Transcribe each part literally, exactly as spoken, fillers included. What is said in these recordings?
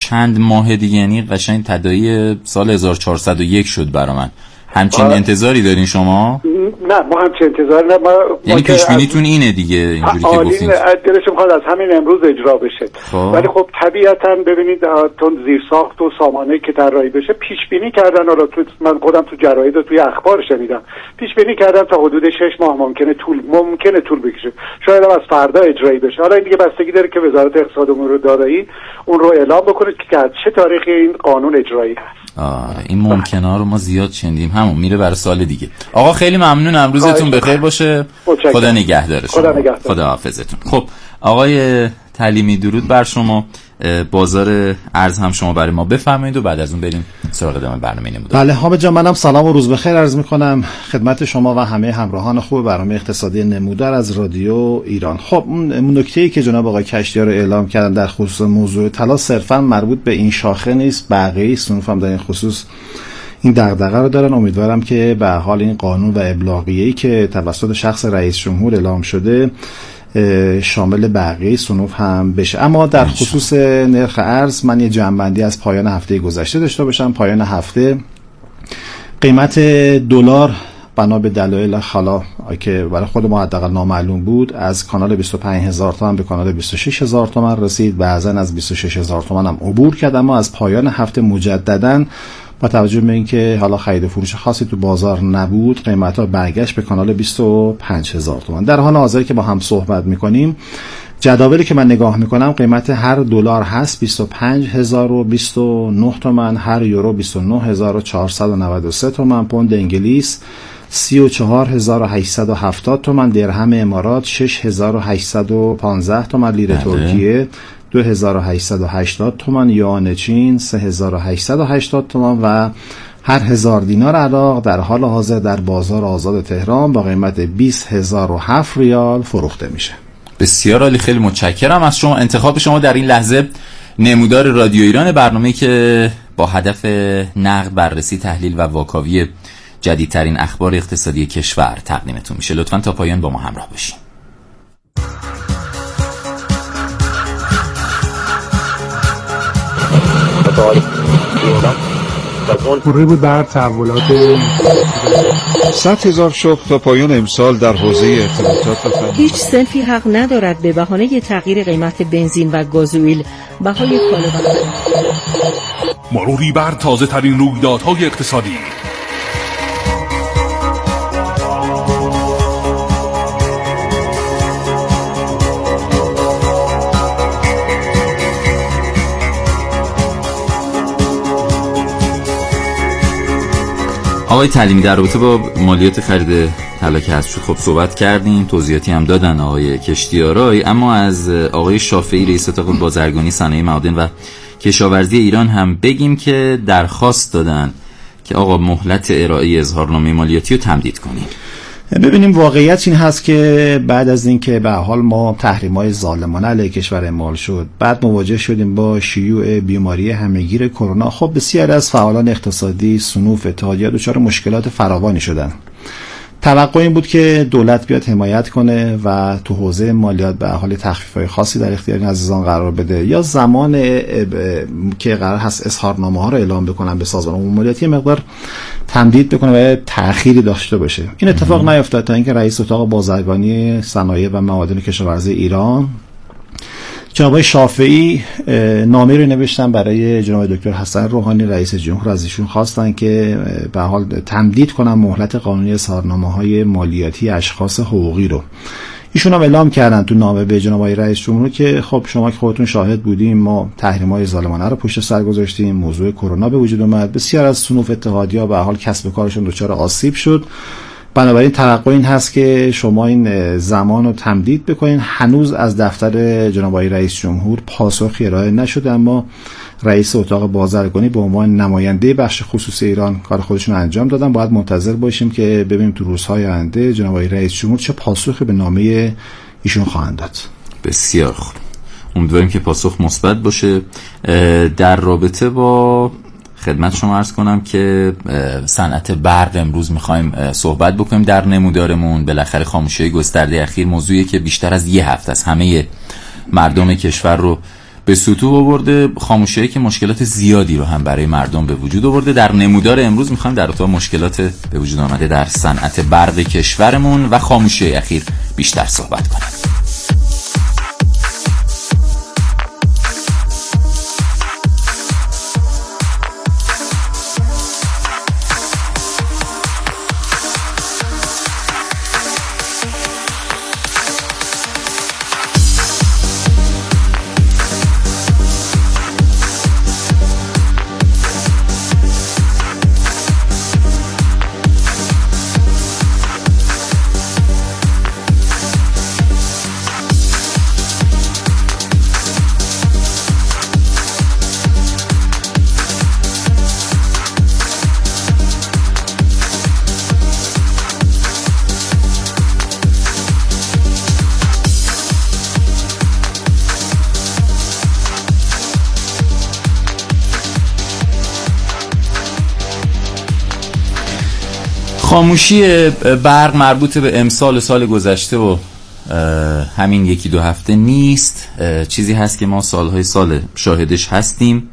چند ماه دیگه، یعنی قشنگ تداعی سال هزار و چهارصد و یک شد برا من. همچین آه. انتظاری دارین شما؟ نه ما همچین انتظاری نه. ما یعنی پیش بینیتون اینه دیگه اینجوری که گفتین؟ دلش می‌خواد از همین امروز اجرا بشه. خب. ولی خب طبیعتاً ببینید تون زیر ساخت و سامانه‌ای که طراحی بشه پیش بینی کردن. حالا تو من خودم تو جراید و توی اخبار شنیدم پیش بینی کردن تا حدود شش ماه ممکنه طول ممکنه طول بکشه. شاید هم از فردا اجرایی بشه. حالا این دیگه بستگی داره که وزارت اقتصاد و امور دارایی اون رو اعلام بکنه که از چه تاریخی این قانون اجرایی هست. آه این ممکنه ها رو ما زیاد شنیدیم، همون میره برای سال دیگه. آقا خیلی ممنونم، روزتون بخیر باشه. خدا نگهدار شما. خدا نگهدار. خدا حافظتون. خب آقای تعلیمی درود بر شما. بازار ارز هم شما برای ما بفرمایید و بعد از اون بریم سراغ ادامه برنامه نمودار. بله حامد جان، منم سلام و روز بخیر عرض میکنم خدمت شما و همه همراهان خوب برنامه اقتصادی نمودار از رادیو ایران. خب اون نکته‌ای که جناب آقای کشتیار اعلام کردن در خصوص موضوع طلا صرفا مربوط به این شاخه نیست، بقیه صنوف هم در این خصوص این دغدغه رو دارن. امیدوارم که به حال این قانون و ابلاغیه‌ای که توسط شخص رئیس جمهور اعلام شده شامل بقیه صنوف هم بشه. اما در خصوص نرخ ارز من یه جمع‌بندی از پایان هفته گذشته داشته باشم. پایان هفته قیمت دلار بنا به دلایل حالا که برای خود ما حداقل نامعلوم بود از کانال بیست و پنج هزار تومان به کانال بیست و شش هزار تومان رسید، بعضا از بیست و شش هزار تومان هم عبور کرد. اما از پایان هفته مجدداً با توجه به اینکه حالا خرید و فروش خاصی تو بازار نبود قیمت‌ها برگشت به کانال بیست و پنج هزار تومان. در حال حاضر که با هم صحبت می‌کنیم جداولی که من نگاه می‌کنم قیمت هر دلار هست بیست و پنج هزار و بیست و نه تومان، هر یورو بیست و نه هزار و چهارصد و نود و سه تومان، پوند انگلیس سی و چهار هزار و هشتصد و هفتاد تومان، درهم امارات شش هزار و هشتصد و پانزده تومان، لیر ترکیه دو هزار و هشتصد و هشتاد تومان، یوان چین سه هزار و هشتصد و هشتاد تومان و هر هزار دینار عراق در حال حاضر در بازار آزاد تهران با قیمت بیست هزار و هفت ریال فروخته میشه. بسیار عالی، خیلی متشکرم از شما. انتخاب شما در این لحظه نمودار رادیو ایران، برنامه‌ای که با هدف نقد، بررسی، تحلیل و واکاوی جدیدترین اخبار اقتصادی کشور تقدیمتون میشه. لطفاً تا پایان با ما همراه باشید. پوری بود بر تحولات صد هزار شغل تا پایان امسال در حوزه ارتباطات و فنی. هیچ صنفی حق ندارد به بهانه تغییر قیمت بنزین و گازوئیل بهای کالا مروری بر تازه ترین رویدادهای اقتصادی. آقای تعلیمی در رابطه با مالیات خرید طلا که هست خب صحبت کردیم، توضیحاتی هم دادن آقای کشتیارای، اما از آقای شافعی رئیس اتاق بازرگانی صنایع معادن و کشاورزی ایران هم بگیم که درخواست دادن که آقا مهلت ارائه اظهارنامه مالیاتی رو تمدید کنیم. ببینیم واقعیت این هست که بعد از اینکه به حال ما تحریم‌های ظالمانه علیه کشور اعمال شد، بعد مواجه شدیم با شیوع بیماری همهگیر کرونا، خب بسیاری از فعالان اقتصادی، صنوف، اتحادیه‌ها دچار مشکلات فراوانی شدن. توقع این بود که دولت بیاد حمایت کنه و تو حوزه مالیات به حال تخفیف‌های خاصی در اختیار عزیزان قرار بده، یا زمان که قرار هست اظهارنامه‌ها رو اعلام بکنن به سازمان عمومی مالیاتی مقدار تمدید بکنه و تأخیری داشته باشه. این اتفاق نیفتاد تا اینکه رئیس اتاق بازرگانی صنایع و معادن کشاورزی ایران جناب شافعی نامه رو نوشتن برای جناب دکتر حسن روحانی رئیس جمهور، از ایشون خواستن که به حال تمدید کنن مهلت قانونی اظهارنامه‌های مالیاتی اشخاص حقوقی رو. ایشون هم اعلام کردن تو نامه به جناب رئیس جمهور که خب شما که خودتون شاهد بودیم ما تحریم‌های ظالمانه رو پشت سر گذاشتیم، موضوع کرونا به وجود اومد، بسیار از صنوف اتحادیه‌ها به حال کسب کارشون دچار آسیب شد، بنابراین توقع این هست که شما این زمان رو تمدید بکنین. هنوز از دفتر جناب آقای رئیس جمهور پاسخی ارائه نشده، اما رئیس اتاق بازرگانی به عنوان نماینده بخش خصوصی ایران کار خودشون انجام دادن. باید منتظر باشیم که ببینیم تو روزهای آینده جناب آقای رئیس جمهور چه پاسخی به نامه ایشون خواهند داد. بسیار خوب، امیدواریم که پاسخ مثبت باشه. در رابطه با خدمت شما عرض کنم که صنعت برق امروز میخوایم صحبت بکنیم در نمودارمون. بالاخره خاموشی‌های گسترده اخیر موضوعی که بیشتر از یه هفته از همه مردم کشور رو به سطوح آورده، خاموشی‌هایی که مشکلات زیادی رو هم برای مردم به وجود آورده. در نمودار امروز می‌خوایم در ارتباط مشکلات به وجود آمده در صنعت برق کشورمون و خاموشی اخیر بیشتر صحبت کنیم. خاموشی برق مربوط به امسال سال گذشته و همین یکی دو هفته نیست، چیزی هست که ما سالهای سال شاهدش هستیم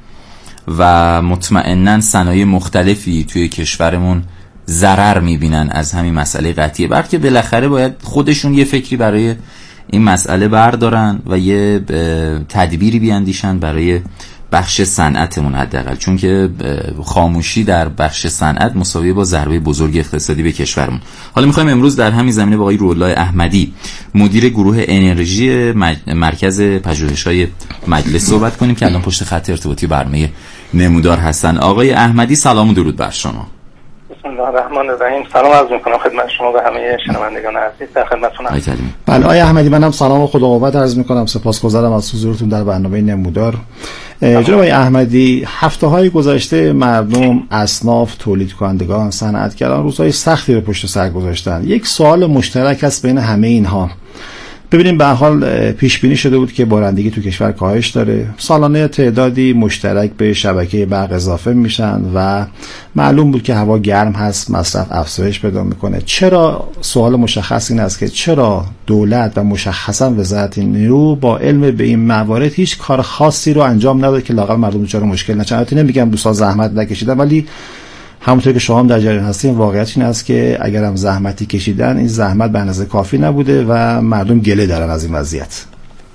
و مطمئناً صنایع مختلفی توی کشورمون ضرر میبینن از همین مسئله قطعی برق که بالاخره باید خودشون یه فکری برای این مسئله بردارن و یه تدبیری بیاندیشن برای بخش صنعتمون حداقل، چون که خاموشی در بخش صنعت مساویه با ضربه بزرگ اقتصادی به کشورمون. حالا می‌خوایم امروز در همین زمینه با آقای روح‌الله احمدی، مدیر گروه انرژی مرکز پژوهش‌های مجلس صحبت کنیم که الان پشت خط ارتباطی برنامه نمودار هستن. آقای احمدی سلام و درود بر شما. بسم الله الرحمن الرحیم. سلام عرض می‌کنم خدمت شما و همه شنوندگان عزیز. در خدمتتونم. بله آقای احمدی، منم سلام و خدا قوت عرض می‌کنم. سپاسگزارم از حضورتون در برنامه نمودار. جناب آقای احمدی، هفته‌های گذشته مردم، اصناف، تولید کنندگان، صنعتگران روزهای سختی رو پشت سر گذاشتن. یک سوال مشترک است بین همه اینها. ببینیم به هر حال پیش بینی شده بود که بارندگی تو کشور کاهش داره، سالانه تعدادی مشترک به شبکه برق اضافه میشن و معلوم بود که هوا گرم هست، مصرف افزایش پیدا میکنه. چرا، سوال مشخص این است که چرا دولت و مشخصا وزارت نیرو با علم به این موارد هیچ کار خاصی رو انجام نداد که لااقل مردم دچار مشکل نشن؟ البته نمیگم دوستان زحمت نکشیدن، ولی همونطور که شما هم در جریان هستین واقعیت این است که اگرم زحمتی کشیدن، این زحمت به اندازه کافی نبوده و مردم گله دارن از این وضعیت.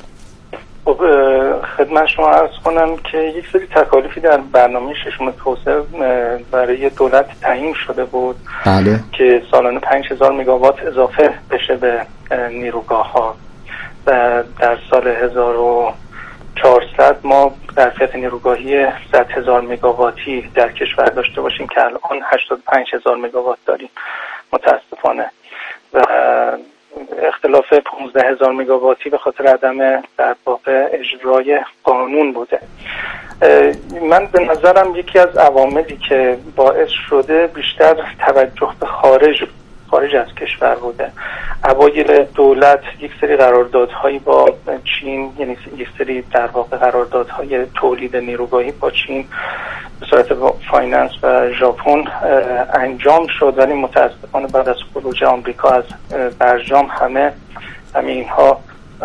خب خدمت شما عرض کنم که یک سری تکالیفی در برنامه ششم توسعه برای دولت تعیین شده بود. بله. که سالانه پنج هزار مگاوات اضافه بشه به نیروگاه‌ها و در سال هزار و چهارصد ما ظرفیت نیروگاهی صد هزار مگاواتی در کشور داشته باشیم که الان هشتاد و پنج هزار مگاوات داریم متاسفانه، و اختلاف پانزده هزار مگاواتی به خاطر عدم در واقع اجرای قانون بوده. من به نظرم یکی از عواملی که باعث شده بیشتر توجه به خارج خارج از کشور بوده. اوایل دولت یک سری قراردادهایی با چین، یعنی یک سری در واقع قراردادهای تولید نیروگاهی با چین به صورت فایننس و ژاپن انجام شد، ولی متاسفانه بعد از خروج آمریکا از برجام همه همه اینها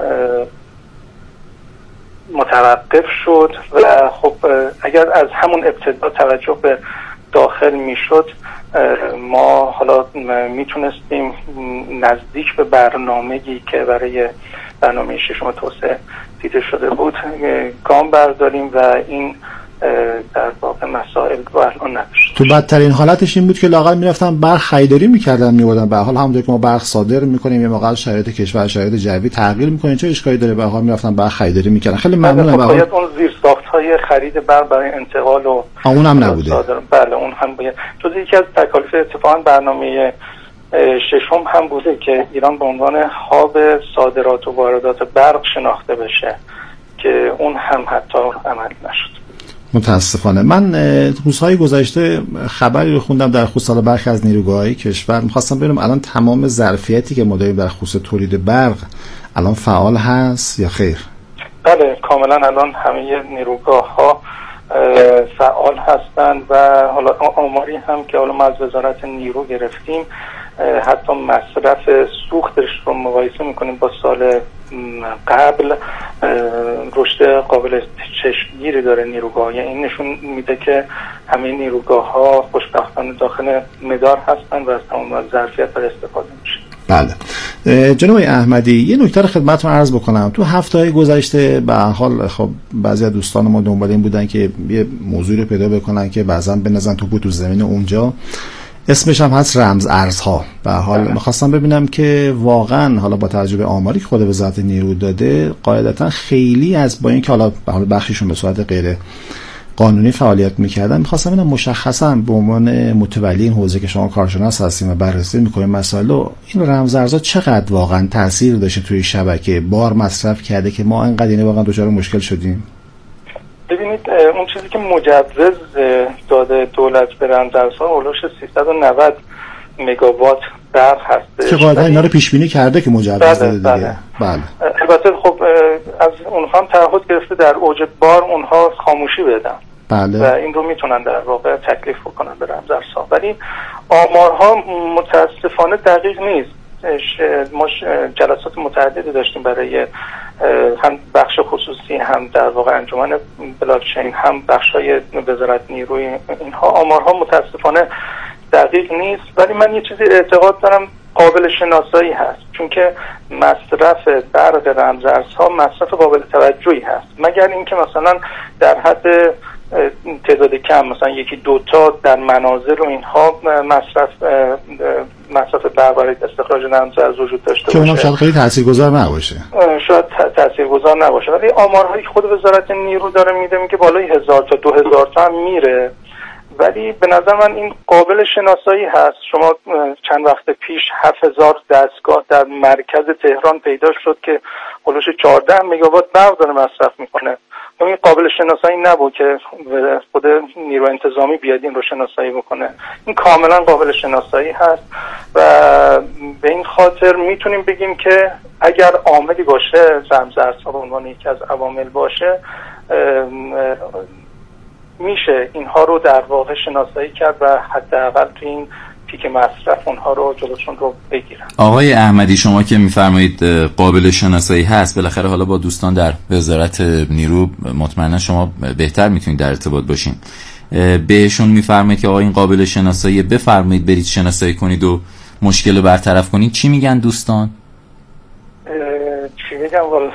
متوقف شد و خب اگر از همون ابتدا توجه به داخل میشد ما حالا میتونستیم نزدیک به برنامه‌ای که برای برنامه ششم توسعه دیده شده بود گام برداریم و این در واقع مسائل رو الان نداشت. تو بدترین حالتش این بود که لااقل میرفتن برق خریداری میکردن میوردن. به حال همونطور که ما برق صادر میکنیم یه موقع شرایط کشور شرایط جوی تغییر میکنه، چه اشکالی داره؟ به حال میرفتن برق خریداری میکردن. خیلی ممنونم. باید اون زیرساخت‌های خرید برق برای انتقال و اونم نبوده. بله اون هم باید جزء یکی از تکالیف اتفاقا برنامه ششم هم بوده که ایران به عنوان هاب صادرات و واردات برق شناخته بشه که اون هم حتی عمل نشد. متاسفانه. من روزهای گذشته خبری رو خوندم در خصوص برخی از نیروگاه‌های کشور. می‌خواستم ببینم الان تمام ظرفیتی که ما داریم در خصوص تولید برق الان فعال هست یا خیر؟ بله کاملا الان همه نیروگاه‌ها فعال هستند و حالا آماری هم که حالا ما از وزارت نیرو گرفتیم، حتی مصرف سوختش رو مقایسه میکنیم با سال قبل رشد قابل چشمگیری داره نیروگاه. یعنی این نشون میده که همه نیروگاه ها خوشبختانه داخل مدار هستن و از تمام ظرفیت برای استفاده میشه. بله جناب احمدی، یه نکته رو خدمتتون عرض بکنم. تو هفته‌های گذشته به هر حال خب بعضی از دوستان ما دنبال این بودن که یه موضوعی رو پیدا بکنن که بعضا بنزن توپو تو زمین اونجا، اسمش هم هست رمز ارزها. به حال می‌خواستم ببینم که واقعا حالا با توجه به آماری که خود وزارت نیرو داده، قاعدتا خیلی از با اینکه حالا به حال بخششون به صورت غیر قانونی فعالیت می‌کردن، می‌خواستم ببینم مشخصا به عنوان متولی این حوزه که شما کارشناس هستین و بررسی می‌کنین مسائل، این رمز ارزها چقدر واقعا تاثیر داشته توی شبکه، بار مصرف کرده که ما اینقدر یعنی واقعا دچار مشکل شدیم؟ ببینید اون چیزی که مجوز داده دولت به رمز ارزها اولش سیصد و نود مگاوات برق هست که قاعدتا اینا رو پیش بینی کرده که مجوز داده دیگه. بله. بله. البته خب از اونها هم تعهد گرفته در اوج بار اونها خاموشی بدن. بله. و این رو میتونن در واقع تکلیف بکنن به رمز ارزها، ولی آمارها متاسفانه دقیق نیست. ما جلسات متعددی داشتیم برای هم بخش خصوصی، هم در واقع انجمن بلاکچین، هم بخشای وزارت نیروی. اینها آمارها متاسفانه دقیق نیست، ولی من یه چیزی اعتقاد دارم قابل شناسایی هست، چون که مصرف برق رمز ارزها مصرف قابل توجهی هست، مگر اینکه مثلا در حد تعداد کم مثلا یکی دوتا در منازل و اینها مصرف مصرف برق برای استخراج رمز ارز وجود داشته باشه که اونم شاید خیلی تاثیرگذار نباشه. شاید تاثیرگذار نباشه، ولی آمارهایی که خود وزارت نیرو داره میده میگه بالای هزار تا دو هزار تا هم میره، ولی به نظر من این قابل شناسایی هست. شما چند وقت پیش هفت هزار دستگاه در مرکز تهران پیدا شد که هولوش چهارده مگاوات برق داره مصرف میکنه. این قابل شناسایی نبود که خود نیرو انتظامی بیاد این رو شناسایی بکنه. این کاملا قابل شناسایی هست و به این خاطر میتونیم بگیم که اگر عاملی باشه، رمز ارزها به عنوان یکی از عوامل باشه، میشه اینها رو در واقع شناسایی کرد و حداقل تو این پیک مصرف اونها رو جلوشون رو بگیرن. آقای احمدی، شما که میفرمایید قابل شناسایی هست، بالاخره حالا با دوستان در وزارت نیرو مطمئنا شما بهتر میتونید در ارتباط باشین، بهشون میفرمایید که آقا این قابل شناسایی، بفرمایید برید شناسایی کنید و مشکل رو برطرف کنید، چی میگن دوستان؟ چی میگن والا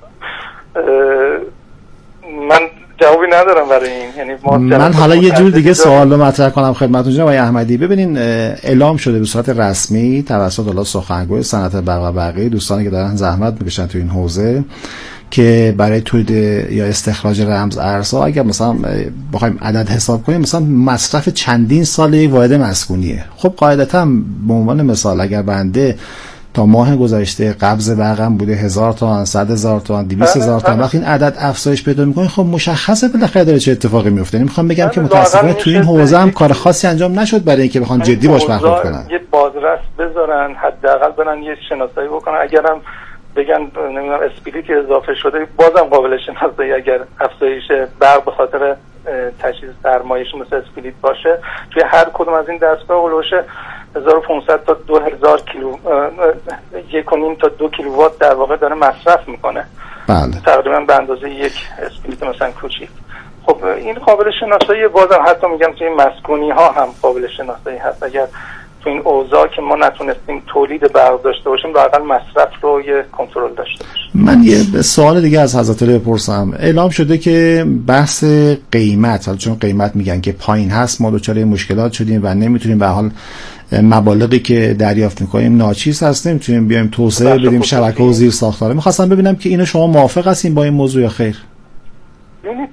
من جوابی ندارم برای این. یعنی من حالا یه جور دیگه سوال رو مطرح کنم خدمتتون جناب آقای احمدی. ببینین اعلام شده به صورت رسمی توسط الله سخنگوی صنعت برق و بقیه دوستانی که دارن زحمت میکشن تو این حوزه که برای تولید یا استخراج رمز ارزها اگر مثلا بخوایم عدد حساب کنیم، مثلا مصرف چندین سال یک واحد مسکونیه. خب قاعدتا به عنوان مثال اگر بنده تا ماه گذشته قبض برقم بوده هزار تومان، صد هزار تومان، دویست هزار تومان، وقتی این عدد افزایش پیدا میکنه خب مشخصه بالاخره داره چه اتفاقی میفته. یعنی میخوام بگم که متاسفانه تو این حوزه هم کار خاصی انجام نشد برای اینکه بخوان جدی باش برخورد کنن. یه بازرس بذارن، حداقل برن یه شناسایی بکنن، اگرم بگن نمیدونم اسپلیتی اضافه شده بازم قابل شناسایی. اگر افزایش برق به خاطر تجهیز سرمایه‌ای مثل اسپلیت باشه، توی هر کدوم از این دستگاه اولوشه هزار و پانصد تا دو هزار کیلو یک و نیم تا دو کیلووات در واقع داره مصرف میکنه. بله. تقریبا به اندازه یک اسپلیت مثلا کوچیک. خب این قابل شناسایی بازم حتی میگم توی مسکونی ها هم قابل شناسایی هست. اگر تو این اوضاع که ما نتونستیم تولید برق داشته باشیم، واقعا مصرف رو یه کنترل داشته باشیم. من یه سوال دیگه از حضرت علی بپرسم. اعلام شده که بحث قیمت، حالا چون قیمت میگن که پایین هست، ما دچار مشکلات شدیم و نمیتونیم به حال مبالغی که دریافت میکنیم ناچیز هست، نمیتونیم بیایم توسعه بدیم شبکه و زیر ساختاره. میخواستم ببینم که اینو شما موافق هستین با این موضوع یا خیر؟ ببینید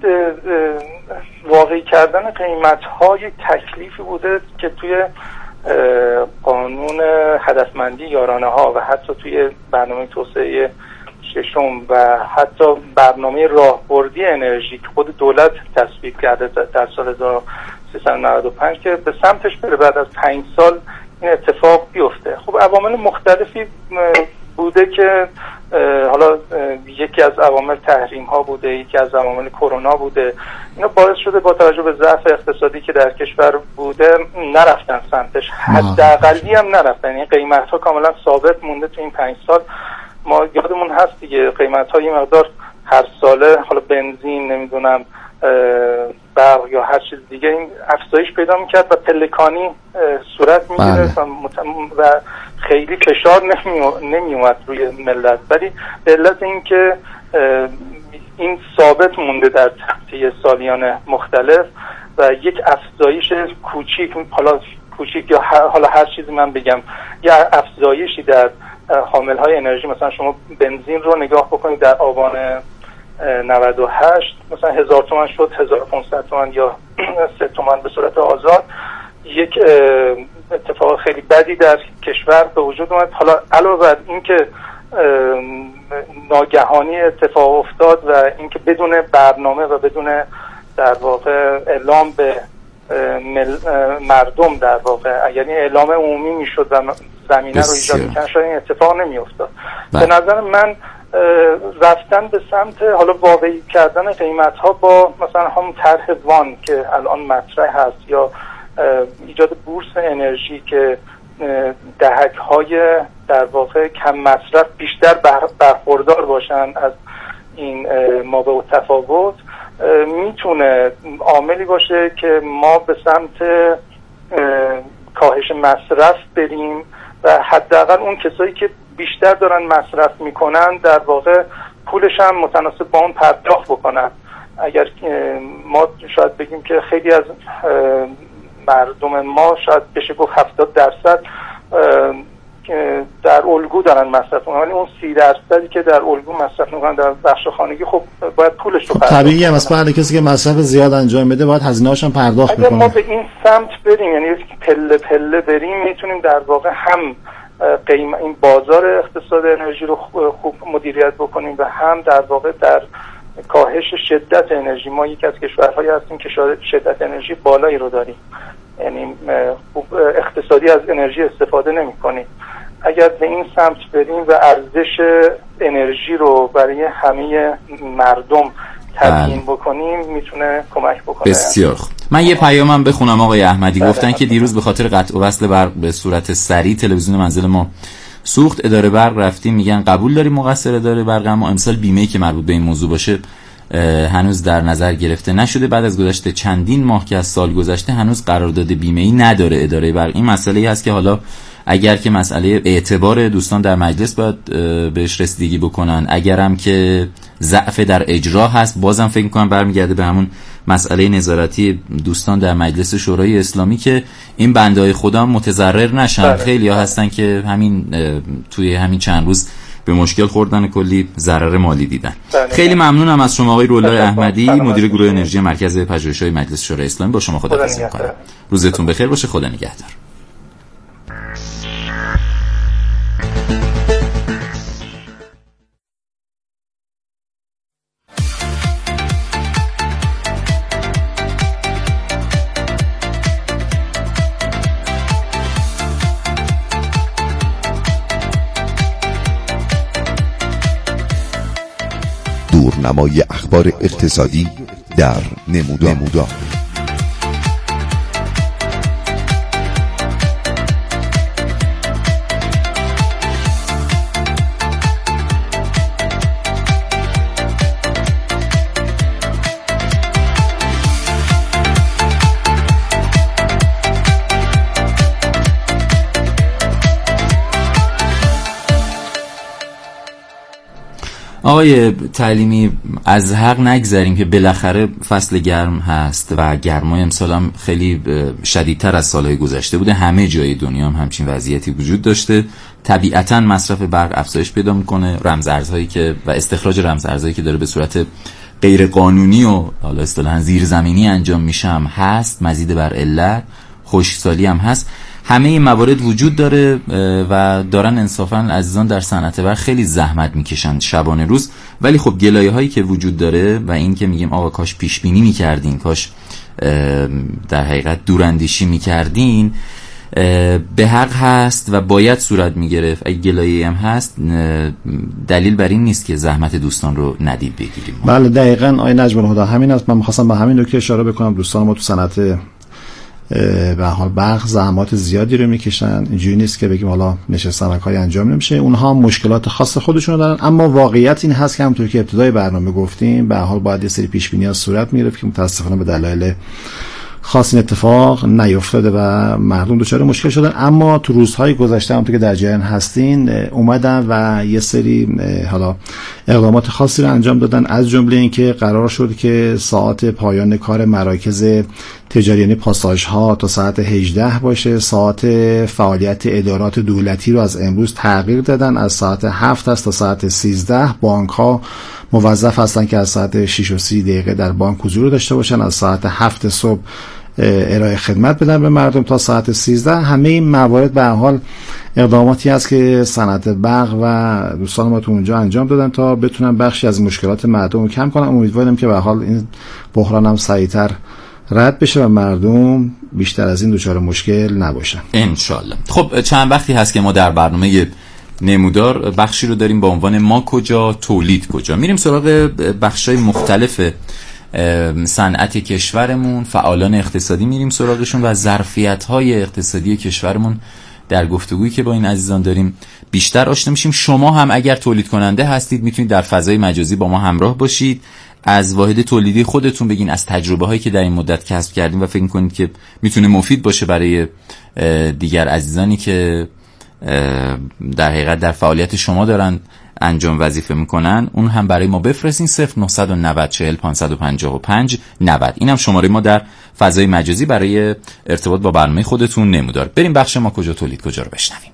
واقعی کردن قیمت ها یک تکلیفی بوده که توی قانون هدفمندی یارانه ها و حتی توی برنامه توسعه ششم و حتی برنامه راهبردی انرژی که خود دولت تصویب کرده در سال هزار و سیصد و نود و پنج که به سمتش بره بعد از پنج سال این اتفاق بیفته. خب عوامل مختلفی بوده که حالا یکی از عوامل تحریم ها بوده، یکی از عوامل کرونا بوده. اینا باعث شده با توجه به ضعف اقتصادی که در کشور بوده نرفتن سمتش، حداقلی هم نرفتن. یعنی قیمت ها کاملا ثابت مونده تو این پنج سال. ما یادمون هست دیگه قیمت ها یه مقدار هر ساله حالا بنزین نمیدونم برق یا هر چیز دیگه این افزایش پیدا میکرد و پلکانی صورت میگرفت و خیلی فشار نمی اومد روی ملت، ولی به علت اینکه این ثابت مونده در طی سالیان مختلف و یک افزایش کوچیک، حالا کوچیک یا حالا هر چیزی من بگم، یا افزایشی در حامل های انرژی، مثلا شما بنزین رو نگاه بکنید در آبان نود و هشت مثلا هزار تومان شد هزار و پانصد تومان یا سه تومان به صورت آزاد. یک اتفاق خیلی بدی در کشور به وجود اومد. حالا علاوه بر این که ناگهانی اتفاق افتاد و اینکه بدون برنامه و بدون در واقع اعلام به مردم، در واقع یعنی اعلام عمومی میشد و زمینه رو ایجاد می‌کرد، شاید این اتفاق نمی‌افتاد. به نظر من رفتن به سمت حالا واقعی کردن قیمت‌ها با مثلا هم طرح وان که الان مطرح هست یا ایجاد بورس انرژی که دهک‌های در واقع کم مصرف بیشتر برخوردار باشن از این مابع التفاوت، میتونه عاملی باشه که ما به سمت کاهش مصرف بریم و حداقل اون کسایی که بیشتر دارن مصرف میکنن در واقع پولش هم متناسب با اون پرداخت بکنن. اگر ما شاید بگیم که خیلی از مردم ما شاید بشه گفت هفتاد درصد در الگو دارن مصرف میکنن، ولی اون سی درصدی که در الگو مصرف میکنن در بخش خانگی خب باید پولش رو پرداخت کنن. طبیعیه مثلا کسی که مصرف زیاد انجام بده باید هزینه‌هاش هم پرداخت بکنه. اگر ما بکنه. به این سمت بریم، یعنی پله پله بریم، میتونیم در واقع هم قیم این بازار اقتصاد انرژی رو خوب مدیریت بکنیم و هم در واقع در کاهش شدت انرژی. ما یکی از کشورهایی هستیم که شدت انرژی بالایی رو داریم، یعنی خوب اقتصادی از انرژی استفاده نمی‌کنیم. اگر به این سمت بریم و ارزش انرژی رو برای همه مردم تبیین بکنیم میتونه کمک بکنه. بسیار خوب. من یه پیامم بخونم آقای احمدی. گفتن که دیروز به خاطر قطع و وصل برق به صورت سریع تلویزیون منزل ما سوخت. اداره برق رفتیم میگن قبول داریم مقصر اداره برق، اما امسال بیمه‌ای که مربوط به این موضوع باشه هنوز در نظر گرفته نشده. بعد از گذشته چندین ماه که از سال گذشته هنوز قرارداد بیمه‌ای نداره اداره برق. این مسئله‌ای هست که حالا اگر که مسئله اعتبار دوستان در مجلس باید بهش رسیدگی بکنن، اگرم که ضعف در اجرا هست بازم فکر می‌کنم برمیگرده به همون مسئله نظارتی دوستان در مجلس شورای اسلامی که این بنده‌های خدا متضرر نشن. خیلی‌ها هستن که همین توی همین چند روز به مشکل خوردن، کلی ضرر مالی دیدن. خیلی ممنونم از شما آقای رولای احمدی، مدیر گروه انرژی مرکز پژوهش‌های مجلس شورای اسلامی. با شما خداحافظی می‌کنم. روزتون بخیر باشه. خدا نگهدار. دورنمای اخبار اقتصادی در نمودار. آقای تعلیمی، از حق نگذریم که بالاخره فصل گرم هست و گرمای امسال هم خیلی شدیدتر از سالهای گذشته بوده. همه جای دنیا هم همچین وضعیتی وجود داشته. طبیعتاً مصرف برق افزایش پیدا میکنه. رمزارزهایی که و استخراج رمزارزهایی که داره به صورت غیر قانونی و حالا اصطلاحاً زیرزمینی انجام میشه هم هست. مزید بر علت خشکسالی هم هست. همه این موارد وجود داره و دارن انصافاً عزیزان در صنعت برق خیلی زحمت میکشن شبانه روز، ولی خب گلایه هایی که وجود داره و این که میگیم آقا کاش پیش بینی میکردین، کاش در حقیقت دوراندیشی میکردین، به حق هست و باید صورت میگرفت. اگه گلایه هم هست دلیل بر این نیست که زحمت دوستان رو ندید بگیریم. بله دقیقاً آقای نجم الهدی همین است. من می‌خواستم به همین نکته اشاره بکنم. دوستان ما تو صنعت به حال بخش زحمات زیادی رو میکشن. اینجوری نیست که بگیم حالا نشستن کاری انجام نمیشه، اونها مشکلات خاص خودشون دارن. اما واقعیت این هست که همونطور که ابتدای برنامه گفتیم به حال باید یه سری پیش بینی‌ها صورت میگرفت که متاسفانه به دلایل خاص این اتفاق نیفتاده و مردم دچار مشکل شدن. اما تو روزهای گذشته همونطور که در جریان هستین اومدن و یه سری حالا اقدامات خاصی رو انجام دادن، از جمله اینکه قرار شد که ساعت پایان کار مراکز تجاری یعنی پاساژ ها تا ساعت هجده باشه. ساعت فعالیت ادارات دولتی رو از امروز تغییر دادن، از ساعت هفت تا ساعت سیزده. بانک ها موظف هستن که از ساعت شش و سی دقیقه در بانک حضور داشته باشن، از ساعت هفت صبح ارائه خدمت بدن به مردم تا ساعت سیزده. همه این موارد به حال اقداماتی است که صنعت برق و دوستان ما تو اونجا انجام دادن تا بتونن بخشی از مشکلات مردم رو کم کنن. امیدوارم که به حال این بحران هم سریعتر رد بشه و مردم بیشتر از این دچار مشکل نباشن ان شاء الله. خب چند وقتی هست که ما در برنامه نمودار بخشی رو داریم با عنوان ما کجا تولید کجا. میریم سراغ بخشای مختلف صنعت کشورمون، فعالان اقتصادی میریم سراغشون و ظرفیت‌های اقتصادی کشورمون در گفتگویی که با این عزیزان داریم بیشتر آشنا میشیم. شما هم اگر تولید کننده هستید میتونید در فضای مجازی با ما همراه باشید، از واحد تولیدی خودتون بگین، از تجربه هایی که در این مدت کسب کردیم و فکر می‌کنید که میتونه مفید باشه برای دیگر عزیزانی که در حقیقت در فعالیت شما دارن انجام وظیفه میکنن، اون هم برای ما بفرستین. صفر نه نه صفر چهل پانصد و پنجاه و پنج نود. این هم شماره ما در فضای مجازی برای ارتباط با برنامه خودتون نمودار. بریم بخش ما کجا تولید کجا رو بشنویم.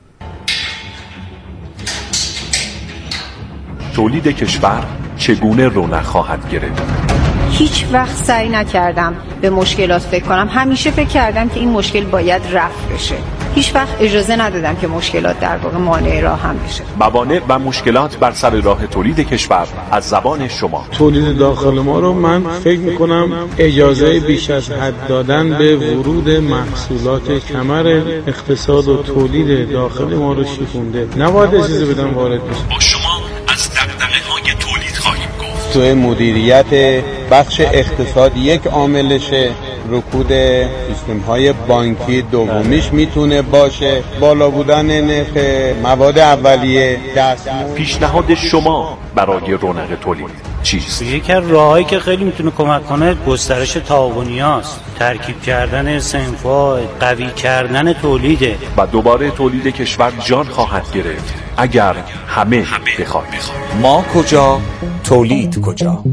تولید کشور چگونه رونق خواهد گرفت؟ هیچ وقت سعی نکردم به مشکلات فکر کنم، همیشه فکر کردم که این مشکل باید رفع بشه. هیچ وقت اجازه ندادم که مشکلات در واقع مانع راه هم بشه. موانع و مشکلات بر سر راه تولید کشور از زبان شما. تولید داخل ما رو من فکر میکنم اجازه بیش از حد دادن به ورود محصولات کمر اقتصاد و تولید داخل ما رو شکونده. نباید اجازه بدن وارد بشه. با شما از دغدغه‌های تولید خواهیم گفت. تو مدیریت بخش اقتصاد یک عاملشه، رکود سیستم‌های بانکی دومیش میتونه باشه، بالا بودن نرخ مواد اولیه. دستمزد. پیشنهاد شما برای رونق تولید چیست؟ یکی از راهایی که خیلی میتونه کمک کنه گسترش تعاونیاست، ترکیب کردن صنف‌ها، قوی کردن تولیده و دوباره تولید کشور جان خواهد گرفت اگر همه بخواهیم. ما کجا تولید کجا.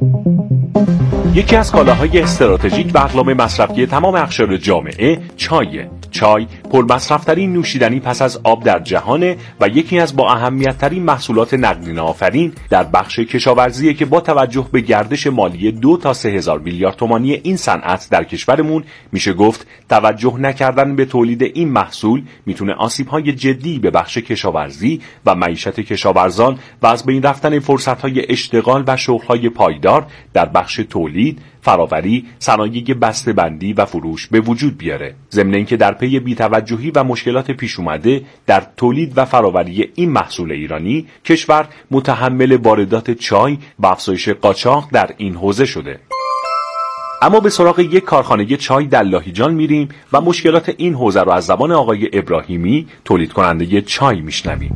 یکی از کالاهای استراتژیک و اقلام مصرفی تمام اقشار جامعه چایه. چای پرمصرف‌ترین نوشیدنی پس از آب در جهانه و یکی از با اهمیت‌ترین محصولات نقدینه آفرین در بخش کشاورزی که با توجه به گردش مالی دو تا سه هزار میلیارد تومانی این صنعت در کشورمون میشه گفت توجه نکردن به تولید این محصول میتونه آسیب‌های جدی به بخش کشاورزی و معیشت کشاورزان و از بین رفتن فرصت‌های اشتغال و شغل‌های پایدار در بخش تولید، فراوری، صنایع بسته‌بندی و فروش به وجود بیاره. ضمن اینکه در پی بی‌توجهی و مشکلات پیش اومده در تولید و فراوری این محصول ایرانی، کشور متحمل واردات چای و افزایش قاچاق در این حوزه شده. اما به سراغ یک کارخانه چای در لاهیجان میریم و مشکلات این حوزه رو از زبان آقای ابراهیمی، تولید کننده چای، میشنویم.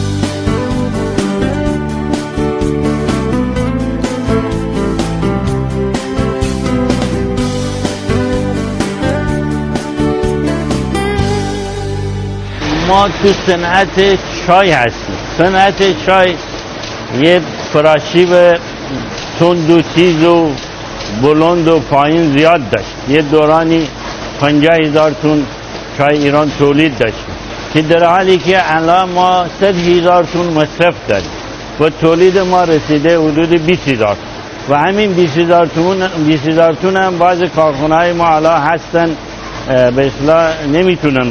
ما تو صنعت چای هستیم. صنعت چای یه پراشیب تند و تیز و بلند و پایین زیاد داشت. یه دورانی پنجاه هزار تن چای ایران تولید داشتیم که در حالی که الان ما صد هزار تن مصرف داریم و تولید ما رسیده حدود بیست هزار و همین بیست هزار تن بیست هزار تن هم بعض کارخانه‌های ما الان هستن به اصطلاح نمیتونن.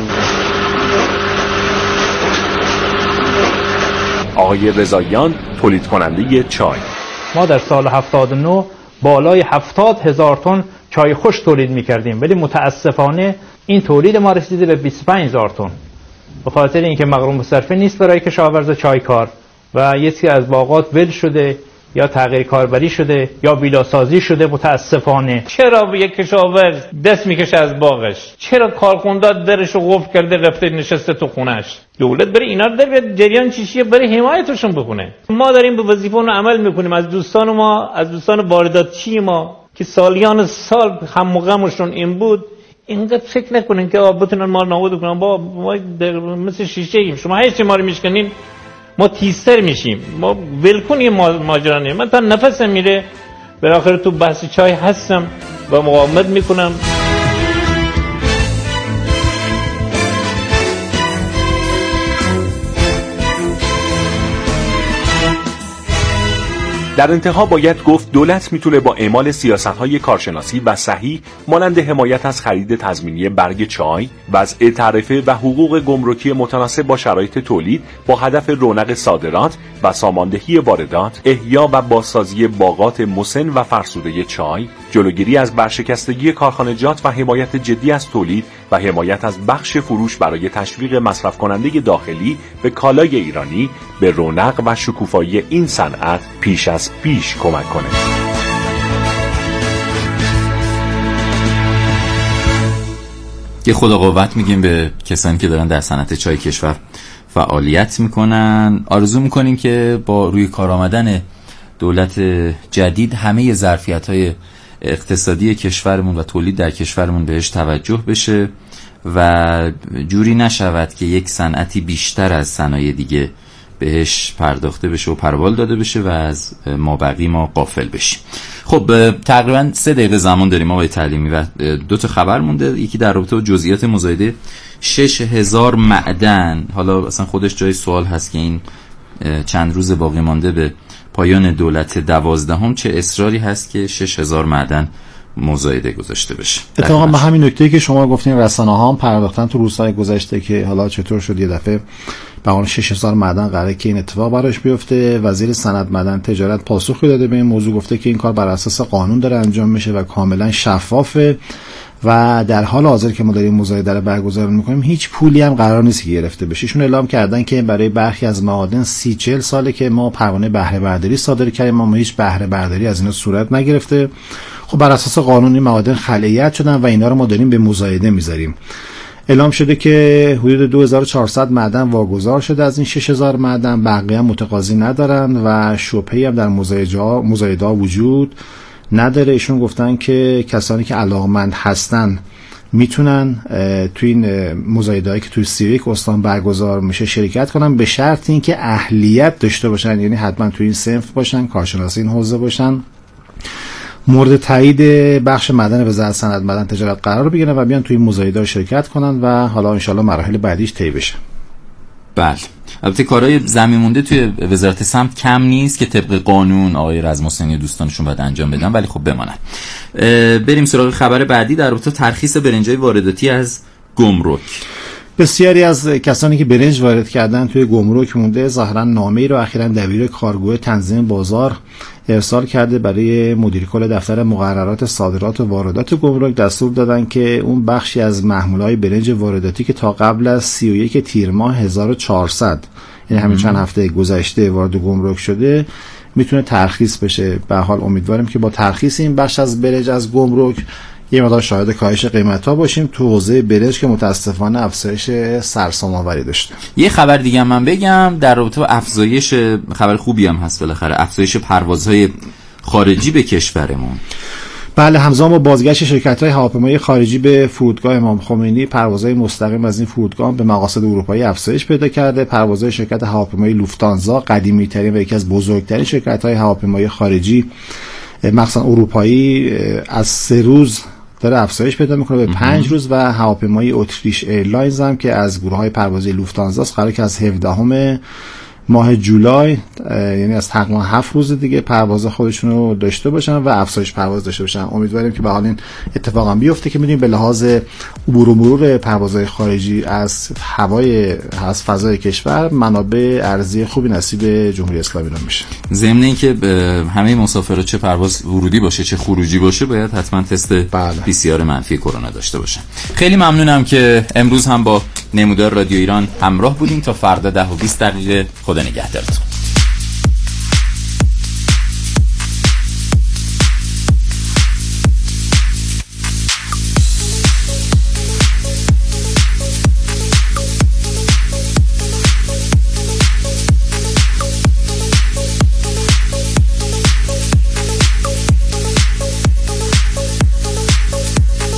آقای رضاییان، تولید کننده چای: ما در سال هفتاد و نه بالای هفتاد هزار تن چای خوش تولید میکردیم، ولی متاسفانه این تولید ما رسیده به بیست و پنج هزار تن به خاطر اینکه مغروم به صرفه نیست برای کشاورز چای کار و یکی از باغات ول شده یا تغییر کاربری شده یا ویلاسازی شده. متاسفانه چرا یک کشاورز دست میکشه از باغش؟ چرا کارخونده درشو قفل کرده رفته نشسته تو خونش؟ دولت برای اینا در جریان چیشیه برای حمایتشون بکنه. ما داریم به وظیفه‌مون عمل میکنیم. از دوستان ما، از دوستان وارداتچی ما که سالیان سال هم و غمشون این بود، اینقدر فکر نکنین که بتونن ما نابود کنن. با ما مثل شیشه ایم، شما هیچ ما رو میشکنین ما تیزتر میشیم. ما ولکن ماجرا نیم. من تا نفسم میره بالاخره تو بحث چای هستم و مقاومت میکنم. در انتها باید گفت دولت میتونه با اعمال سیاست‌های کارشناسی و صحیح مانند حمایت از خرید تضمینی برگ چای، وضع تعرفه و حقوق گمرکی متناسب با شرایط تولید با هدف رونق صادرات و ساماندهی واردات، احیا و بازسازی باغات مسن و فرسوده چای، جلوگیری از برشکستگی کارخانجات و حمایت جدی از تولید و حمایت از بخش فروش برای تشویق مصرف کننده داخلی به کالای ایرانی به رونق و شکوفایی این صنعت پیش از پیش کمک کنه. یه خدا قوت میگیم به کسانی که دارن در صنعت چای کشور فعالیت میکنن. آرزو میکنیم که با روی کار آمدن دولت جدید همه ظرفیت‌های اقتصادی کشورمون و تولید در کشورمون بهش توجه بشه و جوری نشود که یک صنعتی بیشتر از صنایع دیگه بهش پرداخته بشه و پروال داده بشه و از ما بقی ما غافل بشیم. خب تقریبا سه دقیقه زمان داریم آقای تعلیمی و دو تا خبر مونده. یکی در رابطه با جزئیات مزایده شش هزار معدن. حالا اصلا خودش جای سوال هست که این چند روز باقی مانده به پایان دولت دوازدهم چه اصراری هست که شش هزار معدن مزایده گذاشته بشه. اتفاقا به همین نکته که شما گفتین رسانه‌ها هم پرداختن تو روزهای گذشته که حالا چطور شد یه دفعه به اون شش هزار معدن قراره که این اتفاق براش بیفته. وزیر صنعت، معدن، تجارت پاسخی داده به این موضوع، گفته که این کار بر اساس قانون داره انجام میشه و کاملا شفافه و در حال حاضر که ما داریم مزایده رو برگزار میکنیم هیچ پولی هم قرار نیست که گرفته بشه. ایشون اعلام کردن که برای برخی از معادن سی چهل ساله که ما پروانه بهره برداری صادر کردیم، ما هیچ بهره برداری از اینا صورت نگرفته. خب بر اساس قانونی معادن خلأیت شدن و اینا رو ما داریم به مزایده میذاریم. اعلام شده که حدود دو هزار و چهارصد معدن واگذار شده از این شش هزار معدن، بقیه هم متقاضی ندارن و شبهه‌ای هم در مزایده وجود نداره. ایشون گفتن که کسانی که علاقمند هستن میتونن توی این مزایده‌ای که توی سی و یک استان برگزار میشه شرکت کنن، به شرط اینکه اهلیت داشته باشن، یعنی حتما توی این صنف باشن، کارشناسی این حوزه باشن، مورد تایید بخش معدن وزارت صنعت، معدن، تجارت قرار بگیرن و بیان توی این مزایده شرکت کنن و حالا انشالله مراحل بعدیش طی بشه. بله، البته کارهای زمین مونده توی وزارت سمت کم نیست که طبق قانون آقای رزم حسینی و دوستانشون باید انجام بدن، ولی خب بمانن. بریم سراغ خبر بعدی در رابطه ترخیص برنجای وارداتی از گمرک. بسیاری از کسانی که برنج وارد کردن توی گمرک مونده. ظاهرا نامه‌ای رو اخیراً دبیر کارگروه تنظیم بازار ارسال کرده برای مدیر کل دفتر مقررات صادرات و واردات گمرک. دستور دادن که اون بخشی از محموله‌های برنج وارداتی که تا قبل از سی و یک تیر ماه هزار و چهارصد، یعنی همین چند هفته گذشته وارد گمرک شده، میتونه ترخیص بشه. به حال امیدواریم که با ترخیص این بخش از برنج از گمرک یه مقدار شاهد کاهش قیمت‌ها باشیم تو حوزه برنج که متاسفانه افزایش سرسام‌آوری داشته. یه خبر دیگه هم من بگم در رابطه با افزایش، خبر خوبی هم هست بالاخره، افزایش پروازهای خارجی به کشورمون. بله، همزمان با بازگشت شرکت‌های هواپیمایی خارجی به فرودگاه امام خمینی، پروازهای مستقیم از این فرودگاه به مقاصد اروپایی افزایش پیدا کرده. پروازهای شرکت هواپیمایی لوفتانزا، قدیمی‌ترین و یکی از بزرگترین شرکت‌های هواپیمایی خارجی مخصوصا اروپایی، از سه روز داره افزایش پیدا میکنه به پنج روز و هواپیمای اتریش ایرلاینز هم که از گروه‌های پروازی لوفتانزا است قراره که از هفدهم ماه جولای، یعنی از تقریبا هفت روز دیگه پرواز خودشون رو داشته باشن و افزایش پرواز داشته باشن. امیدواریم که به حال این اتفاقا بیفته که می‌دونیم به لحاظ عبور و مرور پروازهای خارجی از هوای از فضای کشور منابع ارزی خوبی نصیب جمهوری اسلامی رو میشه. ضمن اینکه همه مسافرها چه پرواز ورودی باشه چه خروجی باشه باید حتما تست پی سی آر منفی کرونا داشته باشن. خیلی ممنونم که امروز هم با نمودار رادیو ایران همراه بودیم. تا فردا ده و بیست دقیقه. خدا نگهدارتون.